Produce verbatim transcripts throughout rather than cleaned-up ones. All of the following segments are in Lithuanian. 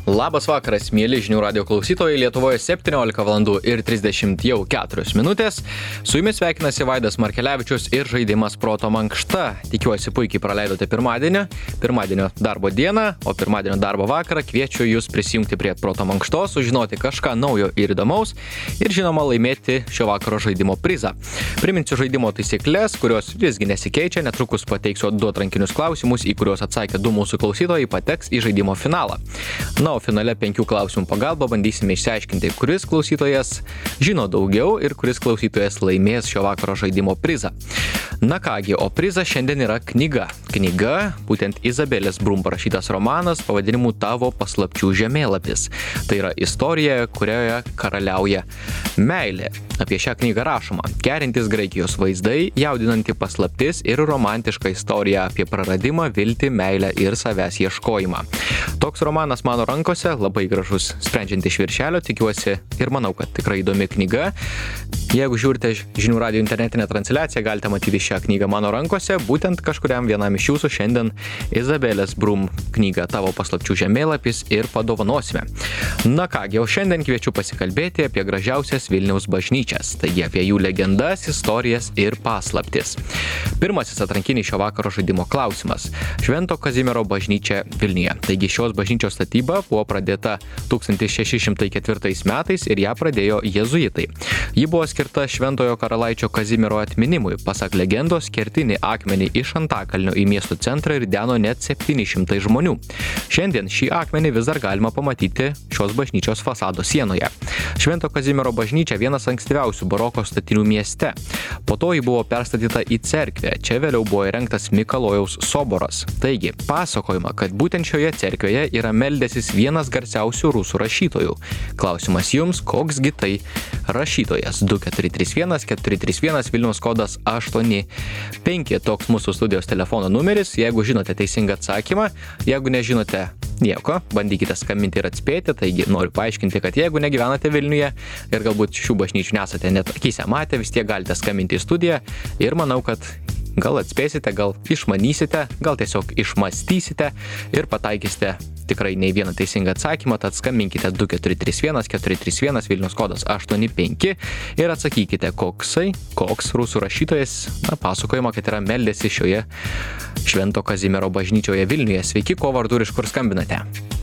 Labas vakaras, mėly žinių radio klausytojai, Lietuvoje septyniolika valandų ir trisdešimt jau keturios minutės. Su jumis sveikinasi Vaidas Markelevičius ir žaidimas Proto mankšta. Tikiuosi puikiai praleidote pirmadienį, pirmadienio darbo dieną, o pirmadienio darbo vakarą kviečiu jūs prisijungti prie Proto mankštos, sužinoti kažką naujo ir įdomaus ir žinoma laimėti šio vakaro žaidimo prizą. Priminsiu žaidimo taisyklės, kurios visgi nesikeičia, netrukus pateiksiu du atrankinius klausimus, į kuriuos atsakė du mūsų klausytojai, pateks į žaidimo finalą. Na, o finale penkių klausimų pagalba bandysime išsiaiškinti, kuris klausytojas žino daugiau ir kuris klausytojas laimės šio vakaro žaidimo prizą. Na kągi, o prizas šiandien yra knyga. Knyga, būtent Izabelės Brum parašytas romanas pavadinimu Tavo paslapčių žemėlapis. Tai yra istorija, kurioje karaliauja meilė. Apie šią knygą rašoma: kerintis Graikijos vaizdai, jaudinanti paslaptis ir romantiška istorija apie praradimą, viltį, meilę ir savęs ieškojimą. Toks romanas mano rankose, labai gražus, sprendžiant iš viršelio, tikiuosi ir manau, kad tikrai įdomi knyga. Jeigu žiūrite žinių radio internetinę transliaciją, galite matyti šią knygą mano rankose, būtent kažkuriam vienam iš jūsų šiandien Izabelės Brum knygą Tavo paslapčių žemėlapis ir padovanosime. Na kągi, o šiandien kviečiu pasikalbėti apie gražiausias Vilniaus bažnyčias, taigi apie jų legendas, istorijas ir paslaptis. Pirmasis atrankinis šio vakaro žaidimo klausimas. Švento Kazimiero bažnyčia Vilniuje. Taigi šios bažnyčios statyba buvo pradėta tūkstantis šeši šimtai ketvirtais metais ir ją pradėjo jėzuitai. Ji buvo skirta Šventojo karalaičio Kazimiero atminimui. Pasak legendos, kertinį akmenį iš Antakalnio į miesto centrą rideno net septyni šimtai žmonių. Šiandien šį akmenį vis dar galima pamatyti šios bažnyčios fasado sienoje. Švento Kazimiero bažnyčia vienas ankstyviausių baroko statinių mieste. Po to ji buvo perstatyta į cerkvę. Čia vėliau buvo įrengtas Mikalojaus soboras. Taigi, pasakojama, kad būtent šioje cerkvėje yra meldęsis vienas garsiausių rusų rašytojų. Klausimas jums, koksgi tai rašytojas? du keturi trys vienas keturi trys vienas Vilniaus kodas aštuoni penki. Toks mūsų studijos telefono numeris. Jeigu žinote teisingą atsakymą, jeigu nežinote nieko, bandykite skambinti ir atspėti. Taigi noriu paaiškinti, kad jeigu negyvenate Vilniuje ir galbūt šių bažnyčių nesate net akyse matę, vis tiek galite skambinti į studiją ir manau, kad gal atspėsite, gal išmanysite, gal tiesiog išmastysite ir pataikysite tikrai nei vieną teisingą atsakymą, tad skambinkite du keturi trys vienas keturi trys vienas Vilniaus kodas aštuoni penki ir atsakykite, koksai, koks rusų rašytojas, na, pasakojama, kad yra meldėsi šioje Švento Kazimiero bažnyčioje Vilniuje. Sveiki, ko vardu ir iš kur skambinate?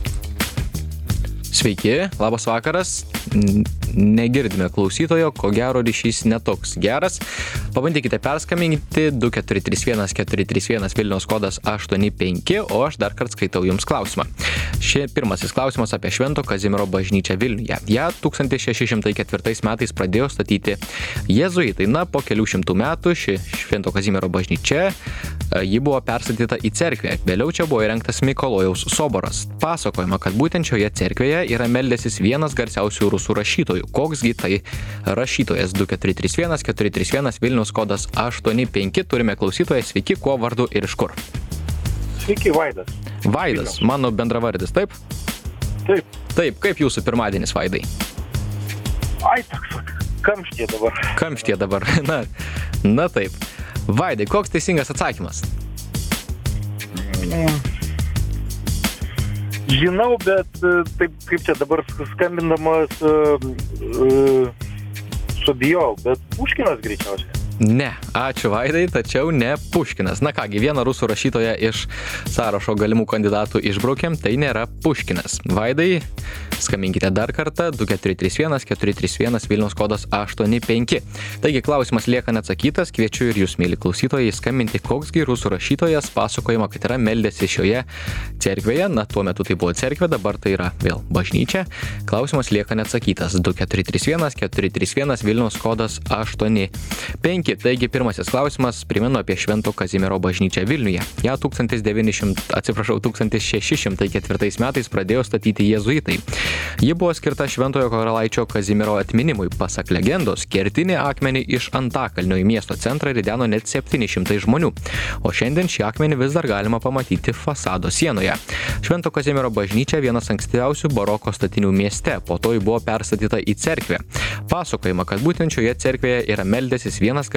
Sveiki, labas vakaras. Negirdime klausytojo, ko gero ryšys netoks geras. Pabandykite perskambinti du keturi trys vienas keturi trys vienas Vilniaus kodas aštuoni penki, o aš dar kartą skaitau jums klausimą. Šie pirmasis klausimas apie Švento Kazimiero bažnyčią Vilniuje. Ja tūkstantis šeši šimtai ketvirtais metais pradėjo statyti jėzuitai. Na, po kelių šimtų metų ši Švento Kazimiero bažnyčia, ji buvo perstatyta į cerkvę. Vėliau čia buvo įrengtas Mikalojaus soboras. Pasakojama, kad būtent šioje cerkvėje yra meldęsis vienas garsiausių rusų rašytojų. Koksgi tai rašytojas? du keturi trys vienas keturi trys vienas Vilniaus kodas aštuoni penki. Turime klausytoją. Sveiki, kuo vardu ir iš kur? Sveiki, Vaidas. Vaidas, mano bendravardis, taip? Taip. Taip, kaip jūsų pirmadienis, Vaidai? Ai, toks, kamštie dabar. Kamštie dabar, na, na taip. Vaidai, koks teisingas atsakymas? Mm. Žinau, bet taip kaip čia dabar skambindamas uh, uh, subijau, bet Puškinas greičiausiai. Ne, ačiū Vaidai, tačiau ne Puškinas. Na kągi, vieną rusų rašytoją iš sąrašo galimų kandidatų išbraukėm, tai nėra Puškinas. Vaidai, skambinkite dar kartą du keturi trys vienas keturi trys vienas Vilniaus kodas aštuoni penki. Taigi klausimas lieka neatsakytas, kviečiu ir jūs, mėly klausytojai, skambinti, koksgi rusų rašytojas pasakojama, kad yra meldėsi šioje cerkvėje. Na, tuo metu tai buvo cerkvė, dabar tai yra vėl bažnyčia. Klausimas lieka neatsakytas. du keturi trys vienas keturi trys vienas Vilniaus kodas aštuoni penki. Taigi pirmasis klausimas, primenu apie Švento Kazimiero bažnyčią Vilniuje. Ja tūkstantis devyni šimtai, atsiprašau, tūkstantis šeši šimtai ketvirtais metais pradėjo statyti jėzuitai. Ji buvo skirta Šventojo karalaičio Kazimiero atminimui. Pasak legendos, kertinį akmenį iš Antakalnio į miesto centrą rideno net septyni šimtai žmonių. O šiandien šį akmenį vis dar galima pamatyti fasado sienoje. Švento Kazimiero bažnyčia vienas ankstyviausių baroko statinių mieste. Po to ji buvo perstatyta į cerkvę. Pasakojama, kad būtent šioje cerkvėje yra meldęsis vienas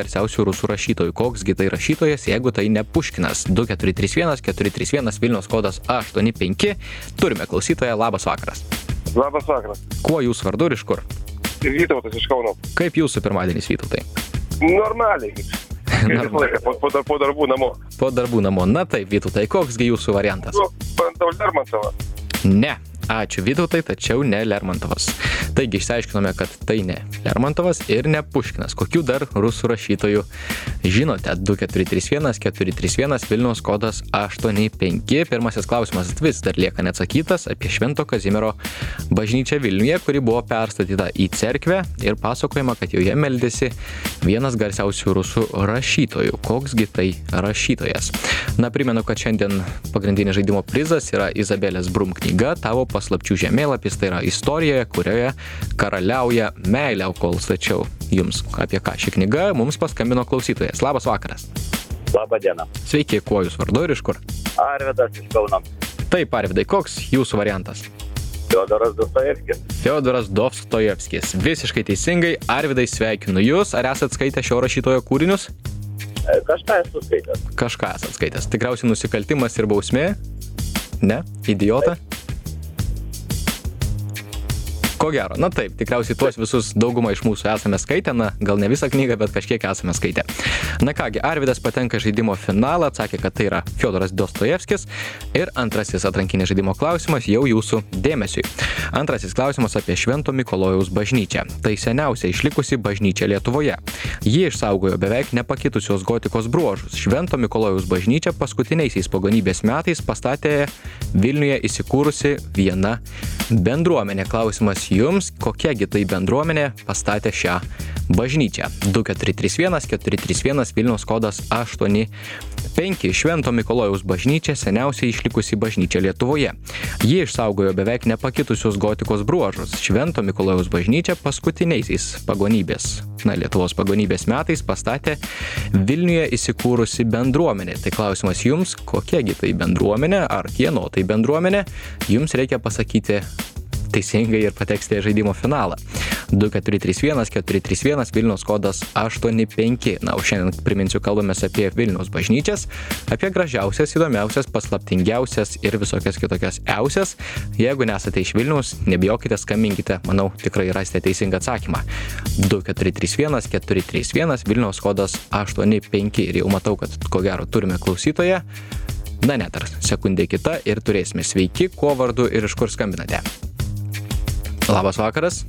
garsiausių rusų rašytojų. Koksgi tai rašytojas, jeigu tai ne Puškinas? du keturi trys vienas keturi trys vienas Vilniaus kodas aštuoni penki. Turime klausytoją, labas vakaras. Labas vakaras. Kuo jūs vardu ir iš kur? Vytautas iš Kauno. Kaip jūsų pirmadienis, Vytautai? Normaliai. Normaliai. Po, po, po darbų namo. Po darbų namo. Na taip, Vytautai, koksgi jūsų variantas? Nu, bandau Lermontovą. Ne. Ačiū, Vytautai, tačiau ne Lermontovas. Taigi išsiaiškinome, kad tai ne Lermontovas ir ne Puškinas. Kokių dar rusų rašytojų žinote? du keturi trys vienas keturi trys vienas Vilniaus kodas aštuoni penki. Pirmasis klausimas vis dar lieka neatsakytas apie Švento Kazimiero bažnyčią Vilniuje, kuri buvo perstatyta į cerkvę ir pasakojama, kad joje meldėsi vienas garsiausių rusų rašytojų. Koksgi tai rašytojas? Na, primenu, kad šiandien pagrindinis žaidimo prizas yra Izabelės Brum knyga Tavo paslapčių žemėlapis, tai yra istorija, kurioje karaliauja meilė, kol stačiau jums apie ką ši knyga, mums paskambino klausytojas. Labas vakaras. Labą dieną. Sveiki, kuo jūs vardu ir iš kur? Arvydas iš Kauno. Taip, Arvydai, koks jūsų variantas? Fiodoras Dostojevskis. Fiodoras Dostojevskis. Visiškai teisingai. Arvydai, sveikinu jūs. Ar esat skaitę šio rašytojo kūrinius? E, Kažką esu skaitęs. Kažką esat skaitęs. Tikriausiai nusikaltimas ir bausmė? Ne? Idiota? Ko gero, na taip, tikriausiai tuos visus daugumą iš mūsų esame skaitę, na gal ne visą knygą, bet kažkiek esame skaitę. Na kągi, Arvydas patenka žaidimo finalą, atsakė, kad tai yra Fiodoras Dostojevskis ir antrasis atrankinis žaidimo klausimas jau jūsų dėmesiui. Antrasis klausimas apie Švento Mikalojaus bažnyčią. Tai seniausia išlikusi bažnyčia Lietuvoje. Ji išsaugojo beveik nepakitusios gotikos bruožus. Švento Mikalojaus bažnyčia paskutiniaisiais pagonybės metais pastatė Vilniuje įsikūrusi viena bendruomenė. Klausimas jums, kokiagi tai bendruomenė pastatė šią bažnyčią. du keturi trys vienas keturi trys vienas Vilniaus kodas aštuoni penki. Švento Mikalojaus bažnyčia seniausiai išlikusi bažnyčia Lietuvoje. Ji išsaugojo beveik nepakitusios gotikos bruožus. Švento Mikalojaus bažnyčia paskutiniaisiais pagonybės, na, Lietuvos pagonybės metais pastatė Vilniuje įsikūrusi bendruomenė. Tai klausimas jums, kokiagi tai bendruomenė, ar kieno tai bendruomenė, jums reikia pasakyti teisingai ir pateksite į žaidimo finalą. du keturi trys vienas keturi trys vienas Vilniaus kodas aštuoni penki. Na, o šiandien priminsiu, kalbamės apie Vilniaus bažnyčias, apie gražiausias, įdomiausias, paslaptingiausias ir visokias kitokias eusias. Jeigu nesate iš Vilniaus, nebijokite, skambinkite, manau, tikrai rasite teisingą atsakymą. du keturi trys vienas keturi trys vienas Vilniaus kodas aštuoni penki. Ir jau matau, kad ko gero turime klausytoją. Na, net ar sekundė kita ir turėsime. Sveiki, kuo vardu ir iš kur skambinate? Labas vakaras.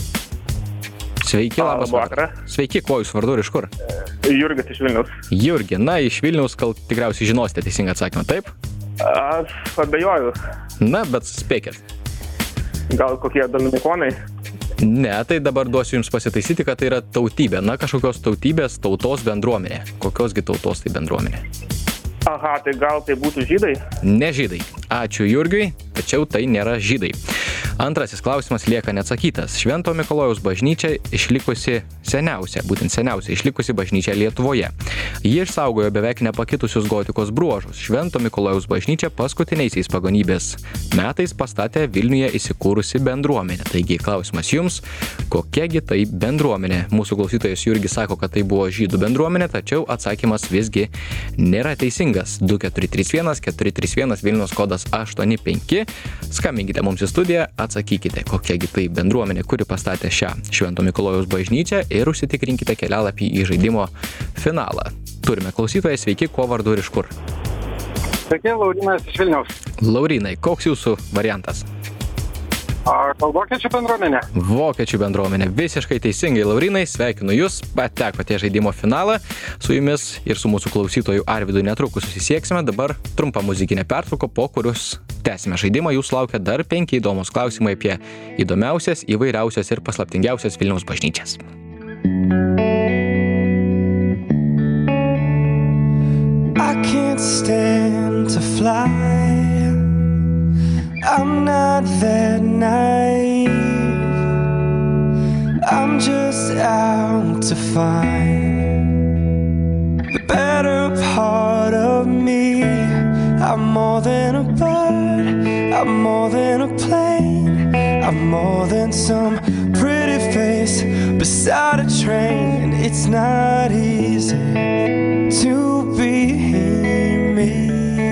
Sveiki, labas vakaras. Sveiki, kuo jūs vardu ir iš kur? Jurgis iš Vilniaus. Jurgi, na, iš Vilniaus, gal tikriausiai žinosite teisingą atsakymą, taip? Aš abejoju. Na, bet spėkit. Gal kokie dominikonai? Ne, tai dabar duosiu jums pasitaisyti, kad tai yra tautybė. Na, kažkokios tautybės, tautos bendruomenė. Kokiosgi tautos tai bendruomenė? Aha, tai gal tai būtų žydai? Ne žydai. Ačiū Jurgiui, tačiau tai nėra žydai. Antrasis klausimas lieka neatsakytas. Švento Mikalojaus bažnyčia išlikusi seniausia, būtent seniausia išlikusi bažnyčia Lietuvoje. Ji išsaugojo beveik nepakitusius gotikos bruožus. Švento Mikalojaus bažnyčia paskutiniaisiais pagonybės metais pastatė Vilniuje įsikūrusi bendruomenė. Taigi klausimas jums, kokiagi tai bendruomenė? Mūsų klausytojas Jurgis sako, kad tai buvo žydų bendruomenė, tačiau atsakymas visgi nėra teisingas. du keturi trys vienas keturi trys vienas Vilniaus kodas aštuoni penki. Skambinkite mums į studiją, atsakykite, kokiagi tai bendruomenė, kuri pastatė šią Švento Mikalojaus bažnyčią ir užsitikrinkite kelialapį į žaidimo finalą. Turime klausytoją, sveiki, kuo vardu ir iš kur? Sveiki, Laurinas iš Vilniaus. Laurinai, koks jūsų variantas? A, gal vokiečių bendruomenė? Vokiečių bendruomenė. Visiškai teisingai, Laurinai, sveikinu jūs, patekote žaidimo finalą. Su jumis ir su mūsų klausytoju Arvydu netrukus susisieksime. Dabar trumpa muzikinė pertrauka, po kurios tęsime žaidimą. Jūs laukia dar penki įdomus klausimai apie įdomiausias, įvairiausias ir paslaptingiausias Vilniaus bažnyčias. I can't stand to fly. I'm not that naive. I'm just out to find the better part of me. I'm more than a bird, I'm more than a plane, I'm more than some pretty face beside a train. It's not easy to be me.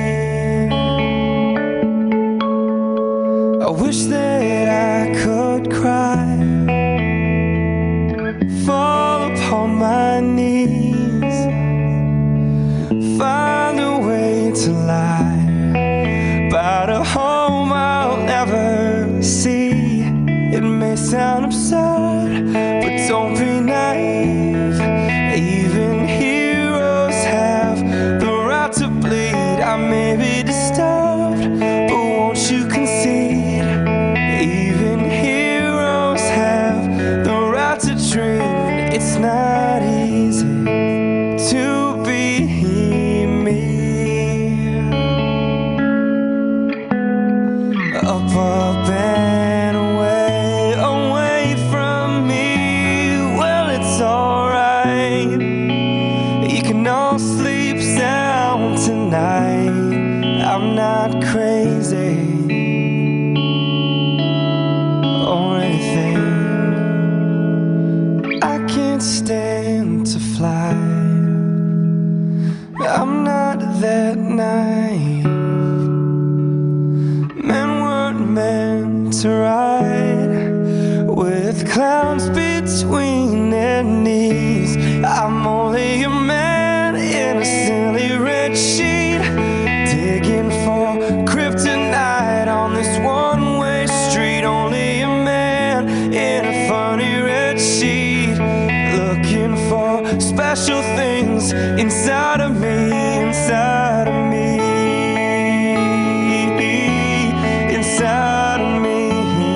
I wish that I could cry, fall upon my knees, find a way to lie about a home I'll never see. It may sound absurd, but don't be naive. Even heroes have the right to bleed. I may be disturbed, but won't you concede? Even heroes have the right to dream, and it's not easy to be me. Up, up and away, away from me. Well, it's alright. You can all sleep sound tonight. I'm not crazy or anything. I can't stand to fly. I'm not that naive. Men weren't meant to ride with clowns between their knees. I'm only a man in a silly red sheet, digging for kryptonite on this one-way street. Only a man in a funny red sheet, looking for special things inside of me, inside of me, inside of me,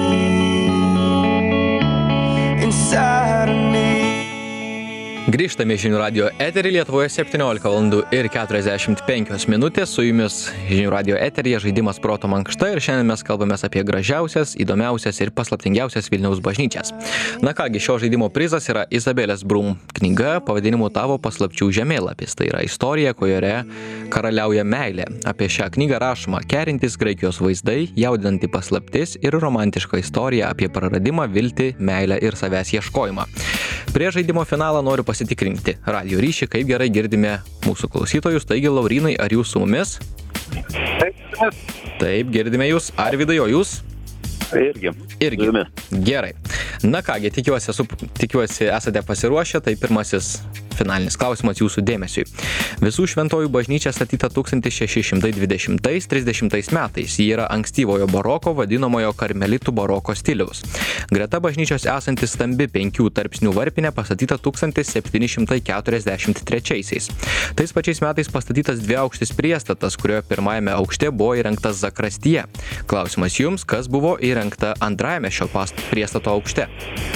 inside of me. Grįžtame į Žinių radijo eterį. Lietuvoje septyniolika valandų ir keturiasdešimt penkios minutės. Su jumis Žinių radijo eteryje žaidimas proto mankšta ir šiandien mes kalbamės apie gražiausias, įdomiausias ir paslaptingiausias Vilniaus bažnyčias. Na kągi, šio žaidimo prizas yra Izabelės Brum knyga pavadinimu Tavo paslapčių žemėlapis. Tai yra istorija, kurioje karaliauja meilė. Apie šią knygą rašoma kerintis Graikijos vaizdai, jaudinanti paslaptis ir romantiška istorija apie praradimą, viltį, meilę ir savęs ieškojimą. Prie žaidimo finalą noriu pasitikrinti radio ryšį, kaip gerai girdime mūsų klausytojus. Taigi, Laurynai, ar jūs su mumis? Taip, Taip, girdime jūs. Arvydai, o jūs? Irgi. Irgi. Gerai. Na kągi, tikiuosi, esu, tikiuosi esate pasiruošę, tai pirmasis finalinis klausimas jūsų dėmesiui. Visų šventojų bažnyčia statyta tūkstantis šeši šimtai dvidešimtais trisdešimtais metais. Ji yra ankstyvojo baroko, vadinamojo karmelitų baroko stiliaus. Greta bažnyčios esanti stambi penkių tarpsnių varpinė pastatyta tūkstantis septyni šimtai keturiasdešimt trečiaisiais. Tais pačiais metais pastatytas dviaukštis priestatas, kurioje pirmajame aukšte buvo įrengtas zakrastija. Klausimas jums, kas buvo įrengta antrajame šio priestato aukšte?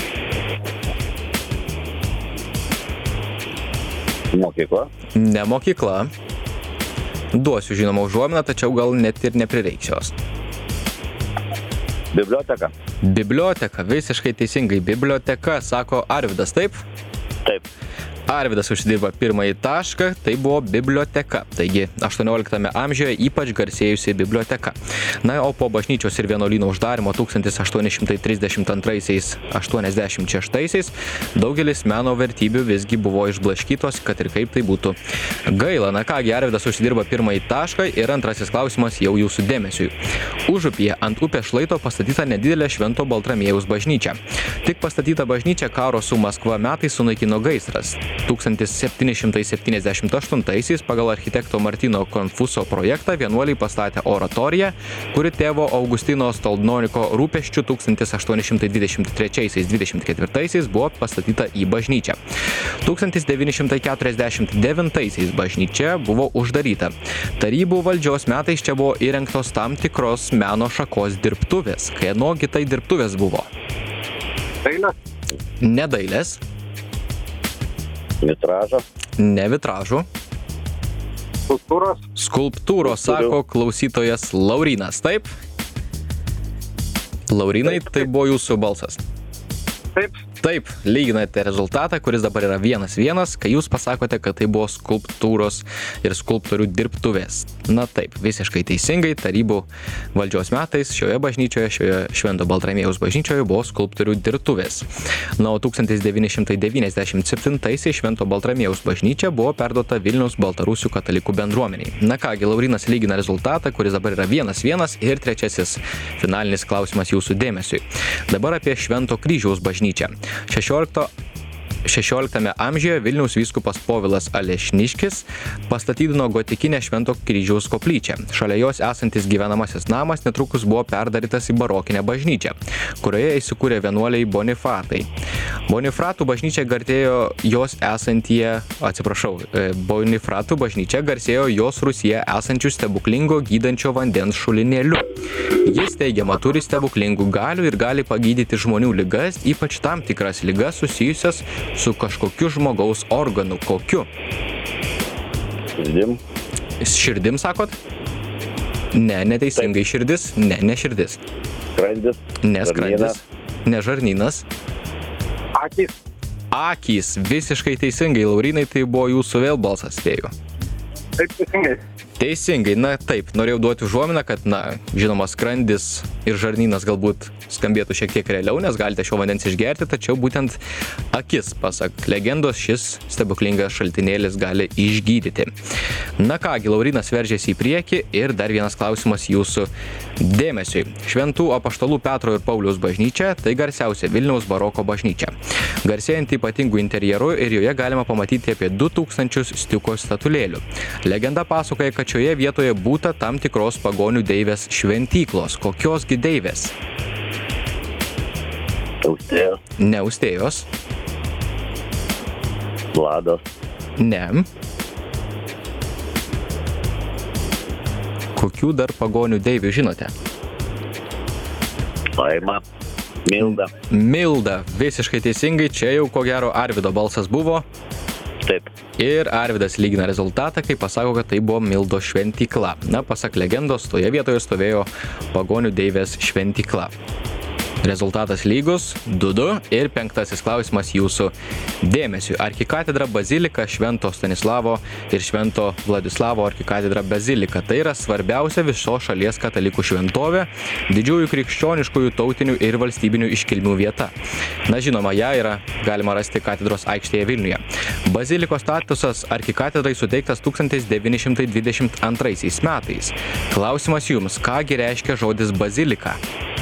Mokykla. Ne mokykla. Duosiu žinoma užuominą, tačiau gal net ir neprireiks jos. Biblioteka. Biblioteka, visiškai teisingai. Biblioteka, sako Arvydas, taip? Taip. Arvydas užsidirba pirmąjį tašką, tai buvo biblioteka. Taigi, aštuonioliktame amžiuje ypač garsėjusi biblioteka. Na, o po bažnyčios ir vienuolyno uždarimo tūkstantis aštuoni šimtai trisdešimt antraisiais aštuoniasdešimt šeštaisiais daugelis meno vertybių visgi buvo išblaškytos, kad ir kaip tai būtų gaila. Na kągi, Arvydas užsidirba pirmąjį tašką ir antrasis klausimas jau jūsų dėmesiui. Užupyje ant upės šlaito pastatyta nedidelė Švento Baltramiejaus bažnyčia. Tik pastatyta bažnyčia karo su Maskva metais sunaikino gaisras. tūkstantis septyni šimtai septyniasdešimt aštuntaisiais pagal architekto Martino Konfuso projektą vienuoliai pastatė oratoriją, kuri tėvo Augustino Stolnoniko rūpesčių tūkstantis aštuoni šimtai dvidešimt trečiaisiais dvidešimt ketvirtaisiais buvo pastatyta į bažnyčią. tūkstantis devyni šimtai keturiasdešimt devintaisiais bažnyčia buvo uždaryta. Tarybų valdžios metais čia buvo įrengtos tam tikros meno šakos dirbtuvės. Kienogi tai dirbtuvės buvo? Dailės. Ne dailės. Vitražo. Ne vitražų. Skulptūros. Skulptūros, sako klausytojas Laurynas, taip? Laurynai, tai buvo jūsų balsas. Taip. Taip, lyginate rezultatą, kuris dabar yra vienas vienas, kai jūs pasakote, kad tai buvo skulptūros ir skulptorių dirbtuvės. Na taip, visiškai teisingai, tarybų valdžios metais šioje bažnyčioje, šioje Švento Baltramiejaus bažnyčioje buvo skulptorių dirbtuvės. Na, o tūkstantis devyni šimtai devyniasdešimt septintaisiais Švento Baltramiejaus bažnyčia buvo perduota Vilniaus baltarusių katalikų bendruomeniai. Na kągi, Laurynas lygina rezultatą, kuris dabar yra vienas vienas ir trečiasis finalinis klausimas jūsų dėmesiui. Dabar apie Švento Kryžiaus bažnyčią. šešioliktame amžiuje Vilniaus vyskupas Povilas Alešniškis pastatydino gotikinę Švento Kryžiaus koplyčią. Šalia jos esantis gyvenamasis namas netrukus buvo perdarytas į barokinę bažnyčią, kurioje įsikūrė vienuoliai Bonifatai. Bonifratų bažnyčia garsėjo jos esantyje, atsiprašau, Bonifratų bažnyčia garsėjo jos Rusyje esančių stebuklingo gydančio vandens šulinėliu. Jis teigiama turi stebuklingų galių ir gali pagydyti žmonių ligas, ypač tam tikras ligas susijusias su kažkokiu žmogaus organu. Kokiu? Širdim. Širdim, sakot? Ne, neteisingai širdis. Ne, ne širdis. Skrandis. Ne skrandis. Ne žarnynas. Akys. Akys. Visiškai teisingai, Laurynai, tai buvo jūsų vėl balsas, spėju. Taip, teisingai. Teisingai, na taip, norėjau duoti užuominą, kad, na, žinoma, skrandis ir žarnynas galbūt skambėtų šiek tiek realiau, nes galite šio vandens išgerti, tačiau būtent akis, pasak legendos, šis stebuklingas šaltinėlis gali išgydyti. Na kągi, Laurynas veržėsi į priekį ir dar vienas klausimas jūsų dėmesiui. Šventų apaštalų Petro ir Pauliaus bažnyčia tai garsiausia Vilniaus baroko bažnyčia. Garsėjant ypatingų interjerų ir joje galima pamatyti apie du tūkstančius stiuko statulėlių. Legenda pasakoja, kad šioje vietoje būta tam tikros pagonių deivės šventyklos. Kokiosgi deivės? Austėjos. Ne Austėjos. Vlados. Ne. Kokių dar pagonių deivių žinote? Laima. Milda. Milda. Visiškai teisingai. Čia jau ko gero Arvido balsas buvo. Taip. Ir Arvidas lygina rezultatą, kai pasako, kad tai buvo Mildos šventykla. Na, pasak legendos, toje vietoje stovėjo pagonių deivės šventykla. Rezultatas lygus du du ir penktasis klausimas jūsų dėmesiui. Arkikatedra bazilika Švento Stanislavo ir Švento Vladislavo arkikatedra bazilika. Tai yra svarbiausia visos šalies katalikų šventovė, didžiųjų krikščioniškųjų tautinių ir valstybinių iškilmių vieta. Na žinoma, ją yra galima rasti katedros aikštėje Vilniuje. Bazilikos statusas arkikatedrai suteiktas tūkstantis devyni šimtai dvidešimt antraisiais metais. Klausimas jums, kągi reiškia žodis bazilika?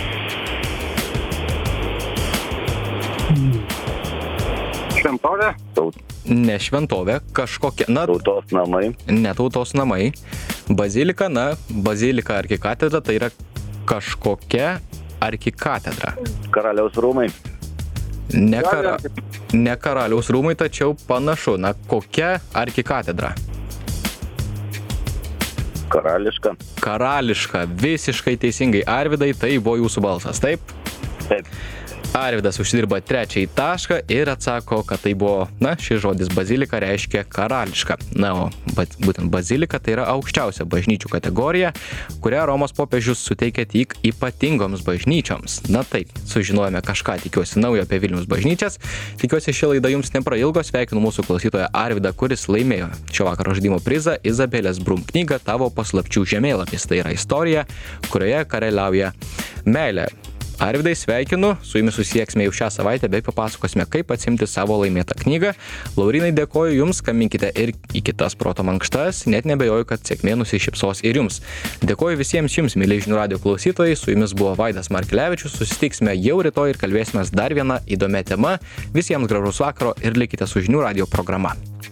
Šventovė. Taut, Ne šventovė, kažkokia, na, tautos namai. ne tautos namai. Bazilika, na, bazilika arkikatedra tai yra kažkokia arkikatedra. Karaliaus rūmai. Ne, kara, ne karaliaus rūmai, tačiau panašu, na, kokia arkikatedra? Karališka. Karališka, visiškai teisingai, Arvidai, tai buvo jūsų balsas, taip? Taip. Arvidas užsidirba trečiąjį tašką ir atsako, kad tai buvo, na, šis žodis bazilika reiškia karališka. Na, o būtent bazilika tai yra aukščiausia bažnyčių kategorija, kurią Romos popiežius suteikia tik ypatingoms bažnyčioms. Na taip, sužinojome kažką, tikiuosi, naujo apie Vilniaus bažnyčias. Tikiuosi, ši laida jums neprailgo. Sveikinu mūsų klausytoją Arvidą, kuris laimėjo šio vakaro žaidimo prizą Izabelės Brum knygą Tavo paslapčių žemėlapis. Tai yra istorija, kurioje karaliauja meilė. Arvidai, sveikinu, su jumis susieksime jau šią savaitę, bei papasakosime, kaip atsimti savo laimėtą knygą. Laurinai, dėkoju jums, skambinkite ir į kitas proto mankštas, net nebejoju, kad sėkmė nusišypsos ir jums. Dėkoju visiems jums, mėly Žinių radijo klausytojai, su jumis buvo Vaidas Markelevičius, susitiksime jau rytoj ir kalbėsime dar vieną įdomią temą. Visiems gražaus vakaro ir likite su Žinių radijo programa.